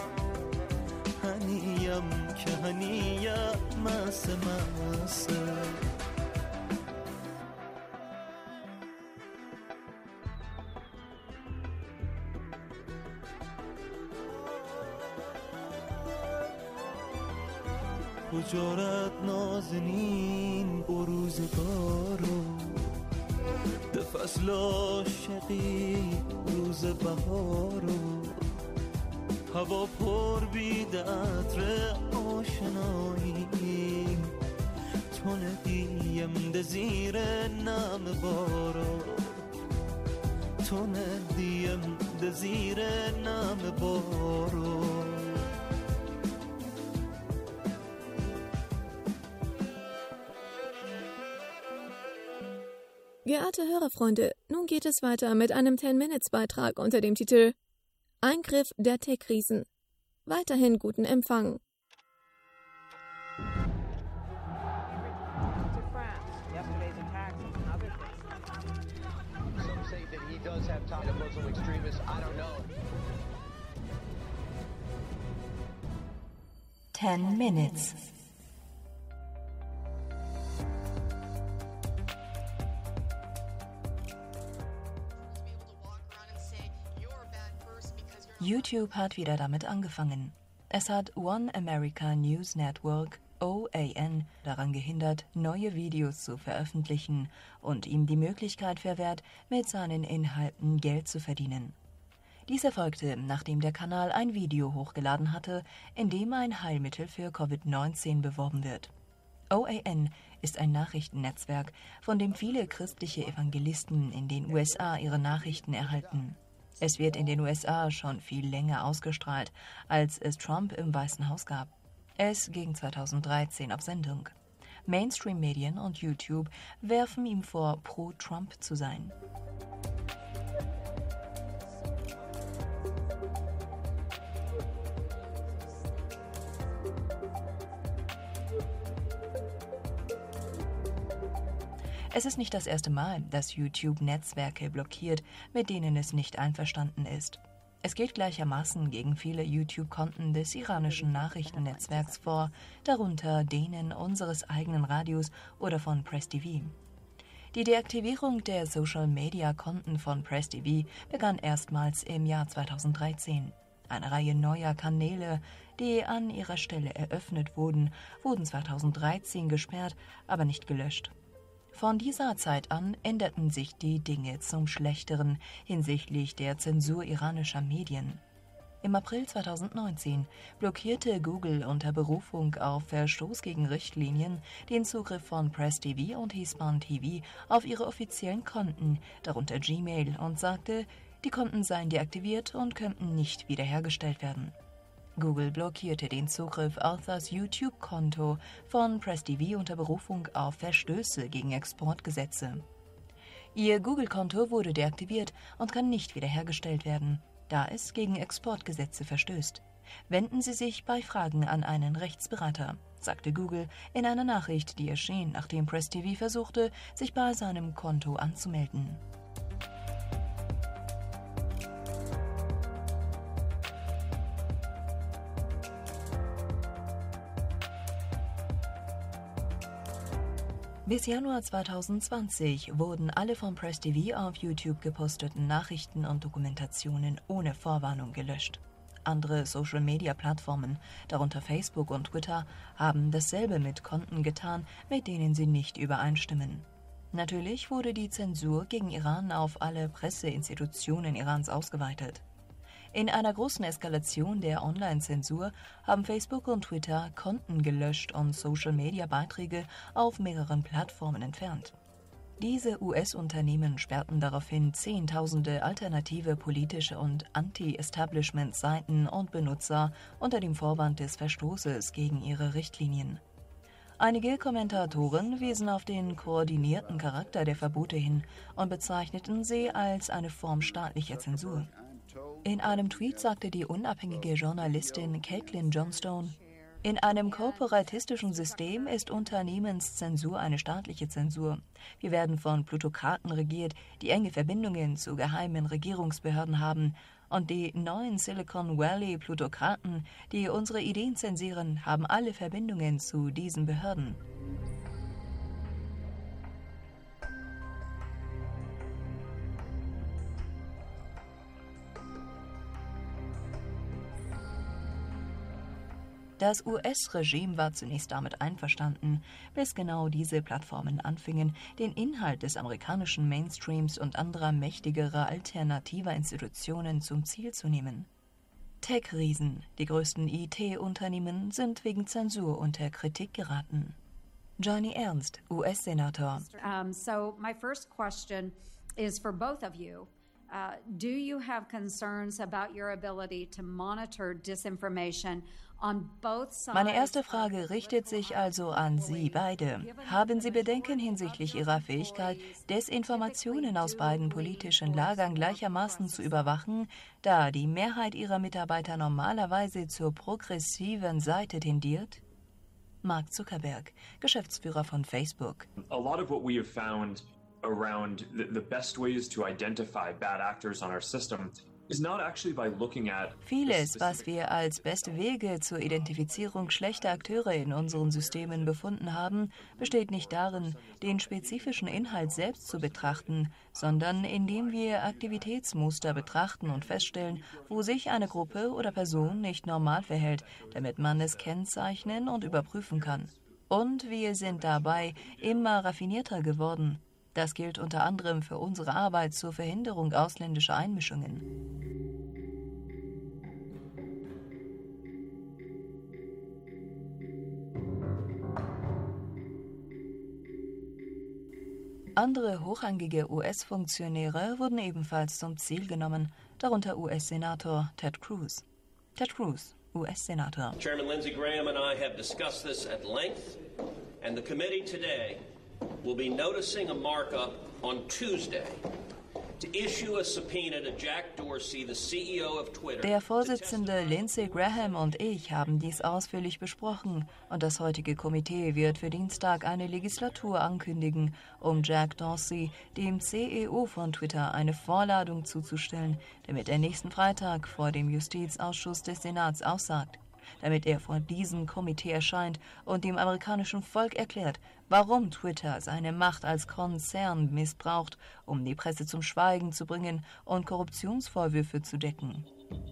هنیم که هنیم مس مس کجارت نازنین بروزگارو ده فصل عاشقی روز بهارو هوا پر بید عطر آشنایی تو ندیم ده زیر نم بارو تو ندیم ده زیر نم بارو Geehrte Hörerfreunde, nun geht es weiter mit einem Ten-Minutes-Beitrag unter dem Titel Eingriff der Tech-Riesen. Weiterhin guten Empfang. Ten Minutes. YouTube hat wieder damit angefangen. Es hat One America News Network, O A N, daran gehindert, neue Videos zu veröffentlichen und ihm die Möglichkeit verwehrt, mit seinen Inhalten Geld zu verdienen. Dies erfolgte, nachdem der Kanal ein Video hochgeladen hatte, in dem ein Heilmittel für Covid neunzehn beworben wird. O A N ist ein Nachrichtennetzwerk, von dem viele christliche Evangelisten in den U S A ihre Nachrichten erhalten. Es wird in den U S A schon viel länger ausgestrahlt, als es Trump im Weißen Haus gab. Es ging zweitausenddreizehn auf Sendung. Mainstream-Medien und YouTube werfen ihm vor, pro-Trump zu sein. Es ist nicht das erste Mal, dass YouTube Netzwerke blockiert, mit denen es nicht einverstanden ist. Es geht gleichermaßen gegen viele YouTube-Konten des iranischen Nachrichtennetzwerks vor, darunter denen unseres eigenen Radios oder von Press T V. Die Deaktivierung der Social-Media-Konten von Press T V begann erstmals im Jahr zweitausenddreizehn. Eine Reihe neuer Kanäle, die an ihrer Stelle eröffnet wurden, wurden zweitausenddreizehn gesperrt, aber nicht gelöscht. Von dieser Zeit an änderten sich die Dinge zum Schlechteren hinsichtlich der Zensur iranischer Medien. Im April zweitausendneunzehn blockierte Google unter Berufung auf Verstoß gegen Richtlinien den Zugriff von Press T V und Hispan T V auf ihre offiziellen Konten, darunter Gmail, und sagte, die Konten seien deaktiviert und könnten nicht wiederhergestellt werden. Google blockierte den Zugriff auf das YouTube-Konto von Press T V unter Berufung auf Verstöße gegen Exportgesetze. Ihr Google-Konto wurde deaktiviert und kann nicht wiederhergestellt werden, da es gegen Exportgesetze verstößt. Wenden Sie sich bei Fragen an einen Rechtsberater, sagte Google in einer Nachricht, die erschien, nachdem Press T V versuchte, sich bei seinem Konto anzumelden. Bis Januar zweitausendzwanzig wurden alle von Press T V auf YouTube geposteten Nachrichten und Dokumentationen ohne Vorwarnung gelöscht. Andere Social-Media-Plattformen, darunter Facebook und Twitter, haben dasselbe mit Konten getan, mit denen sie nicht übereinstimmen. Natürlich wurde die Zensur gegen Iran auf alle Presseinstitutionen Irans ausgeweitet. In einer großen Eskalation der Online-Zensur haben Facebook und Twitter Konten gelöscht und Social-Media-Beiträge auf mehreren Plattformen entfernt. Diese U S-Unternehmen sperrten daraufhin Zehntausende alternative politische und Anti-Establishment-Seiten und Benutzer unter dem Vorwand des Verstoßes gegen ihre Richtlinien. Einige Kommentatoren wiesen auf den koordinierten Charakter der Verbote hin und bezeichneten sie als eine Form staatlicher Zensur. In einem Tweet sagte die unabhängige Journalistin Caitlin Johnstone: In einem korporatistischen System ist Unternehmenszensur eine staatliche Zensur. Wir werden von Plutokraten regiert, die enge Verbindungen zu geheimen Regierungsbehörden haben. Und die neuen Silicon Valley Plutokraten, die unsere Ideen zensieren, haben alle Verbindungen zu diesen Behörden. Das U S-Regime war zunächst damit einverstanden, bis genau diese Plattformen anfingen, den Inhalt des amerikanischen Mainstreams und anderer mächtigerer alternativer Institutionen zum Ziel zu nehmen. Tech-Riesen, die größten I T-Unternehmen, sind wegen Zensur unter Kritik geraten. Johnny Ernst, U S-Senator. Um, so my first question is for both of you. Uh, do you have concerns about your ability to monitor disinformation on both sides? Meine erste Frage richtet sich also an Sie beide. Haben Sie Bedenken hinsichtlich Ihrer Fähigkeit, Desinformationen aus beiden politischen Lagern gleichermaßen zu überwachen, da die Mehrheit Ihrer Mitarbeiter normalerweise zur progressiven Seite tendiert? Mark Zuckerberg, Geschäftsführer von Facebook. A lot of what we have found around the, the best ways to identify bad actors on our system is not actually by looking at Vieles, was wir als beste Wege zur Identifizierung schlechter Akteure in unseren Systemen befunden haben, besteht nicht darin, den spezifischen Inhalt selbst zu betrachten, sondern indem wir Aktivitätsmuster betrachten und feststellen, wo sich eine Gruppe oder Person nicht normal verhält, damit man es kennzeichnen und überprüfen kann. Und wir sind dabei immer raffinierter geworden. Das gilt unter anderem für unsere Arbeit zur Verhinderung ausländischer Einmischungen. Andere hochrangige U S-Funktionäre wurden ebenfalls zum Ziel genommen, darunter U S-Senator Ted Cruz. Ted Cruz, U S-Senator. Chairman Lindsey Graham and I have discussed this at length, and the committee today will be noticing a markup on Tuesday to issue a subpoena to Jack Dorsey, the C E O of Twitter. Der Vorsitzende Lindsey Graham und ich haben dies ausführlich besprochen und das heutige Komitee wird für Dienstag eine Legislatur ankündigen, um Jack Dorsey, dem C E O von Twitter, eine Vorladung zuzustellen, damit er nächsten Freitag vor dem Justizausschuss des Senats aussagt. Damit er vor diesem Komitee erscheint und dem amerikanischen Volk erklärt, warum Twitter seine Macht als Konzern missbraucht, um die Presse zum Schweigen zu bringen und Korruptionsvorwürfe zu decken.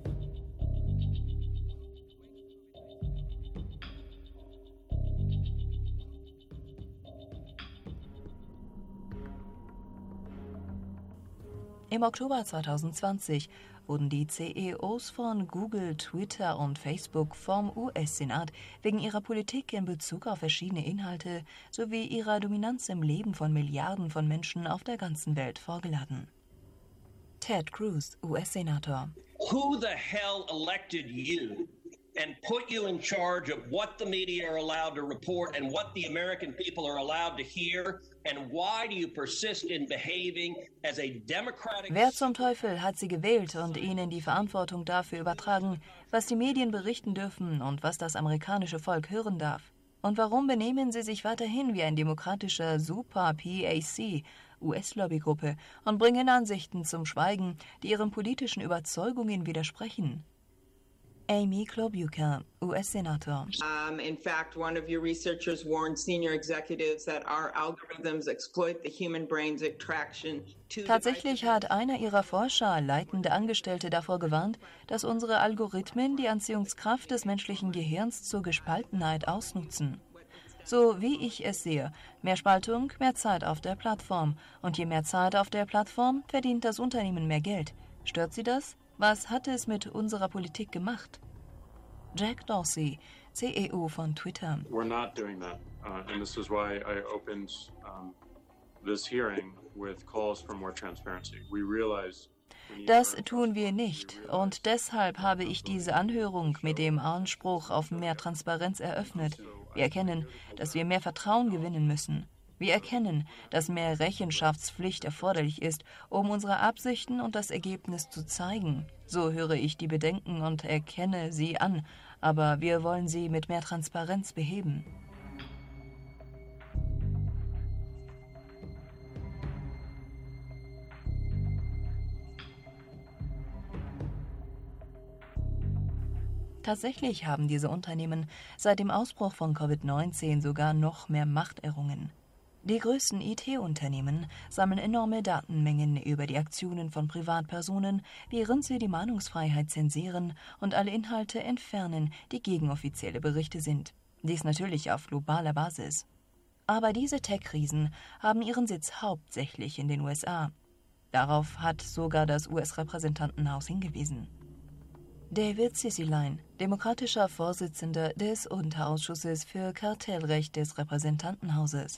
Im Oktober zweitausendzwanzig wurden die C E Os von Google, Twitter und Facebook vom U S-Senat wegen ihrer Politik in Bezug auf verschiedene Inhalte sowie ihrer Dominanz im Leben von Milliarden von Menschen auf der ganzen Welt vorgeladen. Ted Cruz, U S-Senator. Who the hell elected you and put you in charge of what the media are allowed to report and what the American people are allowed to hear? And why do you persist in behaving as a democratic... Wer zum Teufel hat sie gewählt und ihnen die Verantwortung dafür übertragen, was die Medien berichten dürfen und was das amerikanische Volk hören darf? Und warum benehmen sie sich weiterhin wie ein demokratischer Super-P A C, U S-Lobbygruppe, und bringen Ansichten zum Schweigen, die ihren politischen Überzeugungen widersprechen? Amy Klobuchar, U S-Senator. Um, in fact, one of your researchers warned senior executives that our algorithms exploit the human brain's attraction to... Tatsächlich hat einer ihrer Forscher, leitende Angestellte, davor gewarnt, dass unsere Algorithmen die Anziehungskraft des menschlichen Gehirns zur Gespaltenheit ausnutzen. So wie ich es sehe, mehr Spaltung, mehr Zeit auf der Plattform. Und je mehr Zeit auf der Plattform, verdient das Unternehmen mehr Geld. Stört Sie das? Was hat es mit unserer Politik gemacht? Jack Dorsey, C E O von Twitter. We're not doing that, uh, and this is why I opened um, this hearing with calls for more transparency. We realize Das tun wir nicht und deshalb habe ich diese Anhörung mit dem Anspruch auf mehr Transparenz eröffnet. Wir erkennen, dass wir mehr Vertrauen gewinnen müssen. Wir erkennen, dass mehr Rechenschaftspflicht erforderlich ist, um unsere Absichten und das Ergebnis zu zeigen. So höre ich die Bedenken und erkenne sie an, aber wir wollen sie mit mehr Transparenz beheben. Tatsächlich haben diese Unternehmen seit dem Ausbruch von Covid neunzehn sogar noch mehr Macht errungen. Die größten I T-Unternehmen sammeln enorme Datenmengen über die Aktionen von Privatpersonen, während sie die Meinungsfreiheit zensieren und alle Inhalte entfernen, die gegen offizielle Berichte sind. Dies natürlich auf globaler Basis. Aber diese Tech-Riesen haben ihren Sitz hauptsächlich in den U S A. Darauf hat sogar das U S-Repräsentantenhaus hingewiesen. David Cicilline, demokratischer Vorsitzender des Unterausschusses für Kartellrecht des Repräsentantenhauses.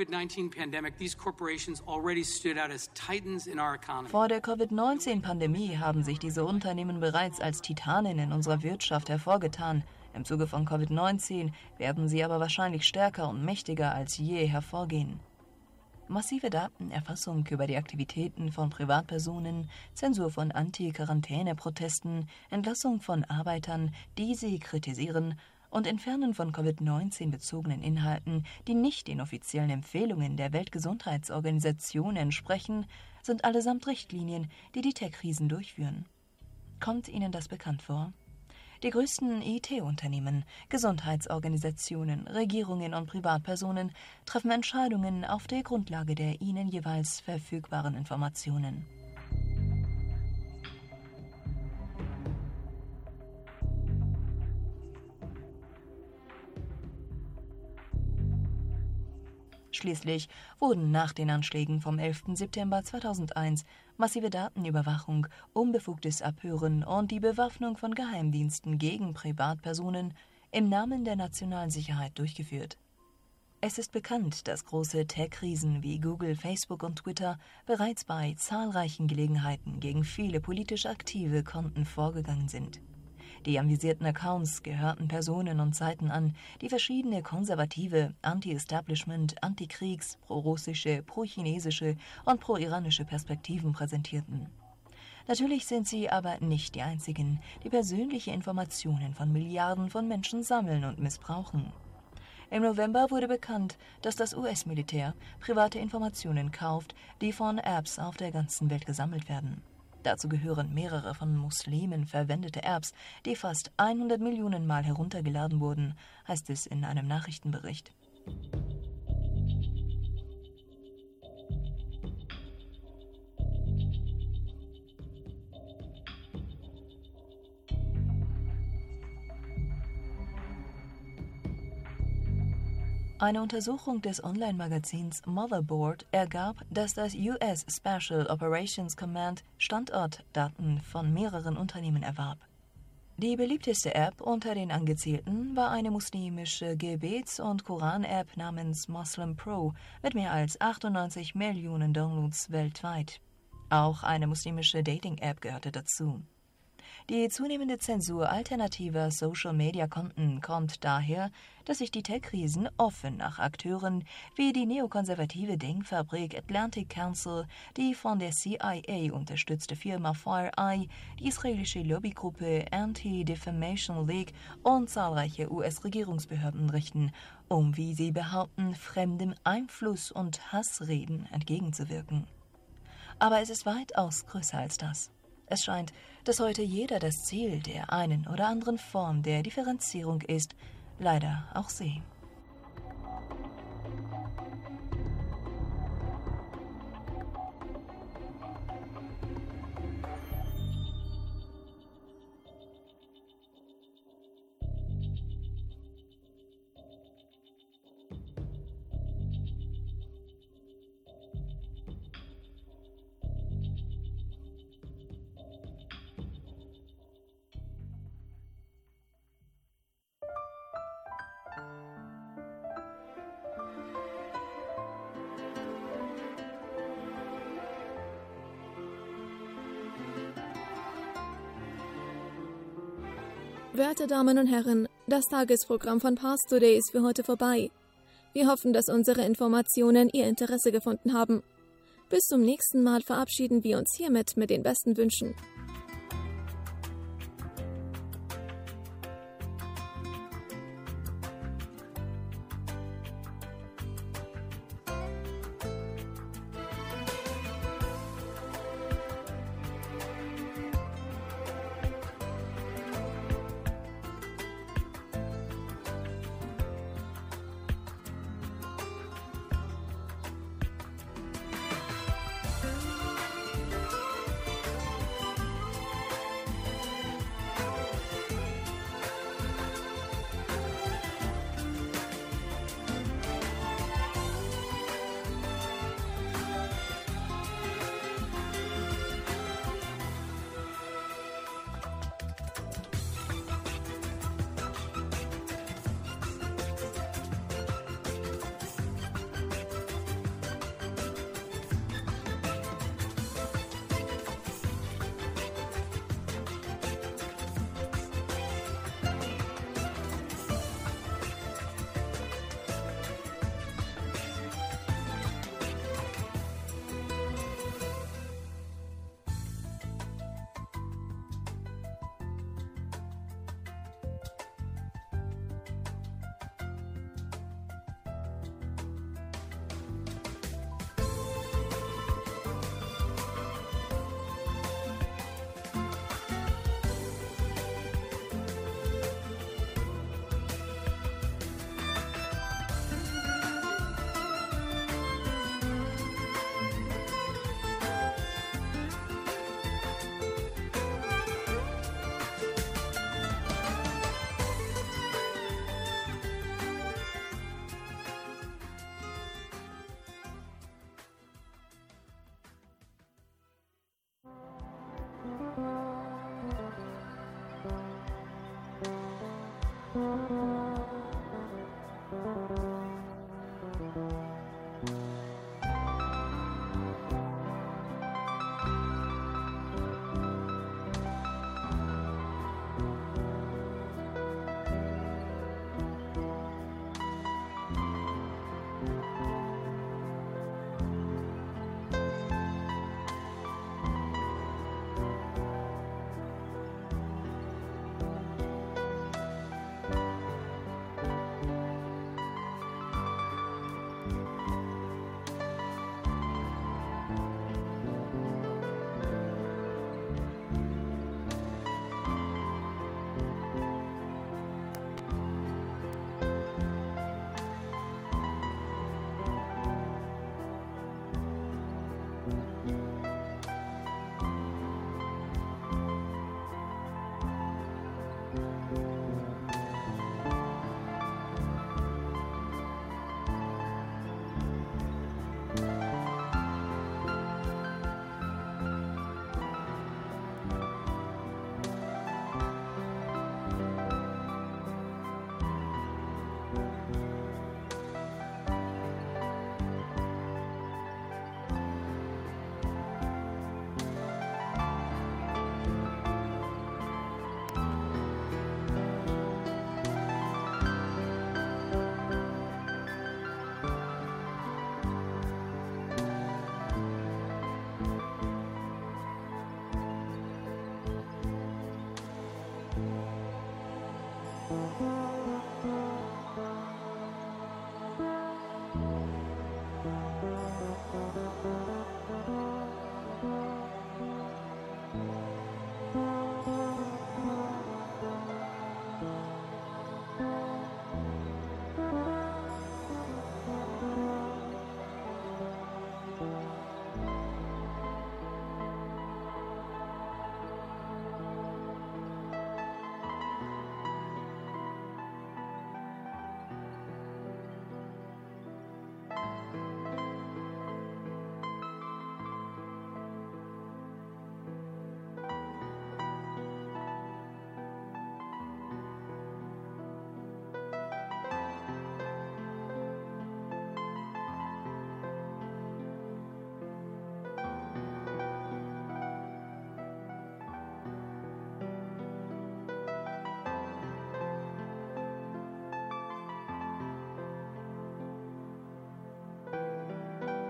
Vor der Covid neunzehn Pandemie haben sich diese Unternehmen bereits als Titanen in unserer Wirtschaft hervorgetan. Im Zuge von Covid neunzehn werden sie aber wahrscheinlich stärker und mächtiger als je hervorgehen. Massive Datenerfassung über die Aktivitäten von Privatpersonen, Zensur von Anti-Quarantäne-Protesten, Entlassung von Arbeitern, die sie kritisieren, und Entfernen von Covid neunzehn bezogenen Inhalten, die nicht den offiziellen Empfehlungen der Weltgesundheitsorganisation entsprechen, sind allesamt Richtlinien, die die Tech-Riesen durchführen. Kommt Ihnen das bekannt vor? Die größten I T-Unternehmen, Gesundheitsorganisationen, Regierungen und Privatpersonen treffen Entscheidungen auf der Grundlage der ihnen jeweils verfügbaren Informationen. Schließlich wurden nach den Anschlägen vom elften September zweitausendeins massive Datenüberwachung, unbefugtes Abhören und die Bewaffnung von Geheimdiensten gegen Privatpersonen im Namen der nationalen Sicherheit durchgeführt. Es ist bekannt, dass große Tech-Riesen wie Google, Facebook und Twitter bereits bei zahlreichen Gelegenheiten gegen viele politisch aktive Konten vorgegangen sind. Die anvisierten Accounts gehörten Personen und Seiten an, die verschiedene konservative, anti-Establishment, antikriegs-, pro-russische, pro-chinesische und pro-iranische Perspektiven präsentierten. Natürlich sind sie aber nicht die einzigen, die persönliche Informationen von Milliarden von Menschen sammeln und missbrauchen. Im November wurde bekannt, dass das U S-Militär private Informationen kauft, die von Apps auf der ganzen Welt gesammelt werden. Dazu gehören mehrere von Muslimen verwendete Apps, die fast hundert Millionen Mal heruntergeladen wurden, heißt es in einem Nachrichtenbericht. Eine Untersuchung des Online-Magazins Motherboard ergab, dass das U S Special Operations Command Standortdaten von mehreren Unternehmen erwarb. Die beliebteste App unter den angezählten war eine muslimische Gebets- und Koran-App namens Muslim Pro mit mehr als achtundneunzig Millionen Downloads weltweit. Auch eine muslimische Dating-App gehörte dazu. Die zunehmende Zensur alternativer Social-Media-Konten kommt daher, dass sich die Tech-Riesen offen nach Akteuren wie die neokonservative Denkfabrik Atlantic Council, die von der C I A unterstützte Firma FireEye, die israelische Lobbygruppe Anti-Defamation League und zahlreiche U S-Regierungsbehörden richten, um, wie sie behaupten, fremdem Einfluss und Hassreden entgegenzuwirken. Aber es ist weitaus größer als das. Es scheint, dass heute jeder das Ziel der einen oder anderen Form der Differenzierung ist, leider auch sie. Werte Damen und Herren, Das Tagesprogramm von Pars Today ist für heute vorbei. Wir hoffen, dass unsere Informationen Ihr Interesse gefunden haben. Bis zum nächsten Mal verabschieden wir uns hiermit mit den besten Wünschen.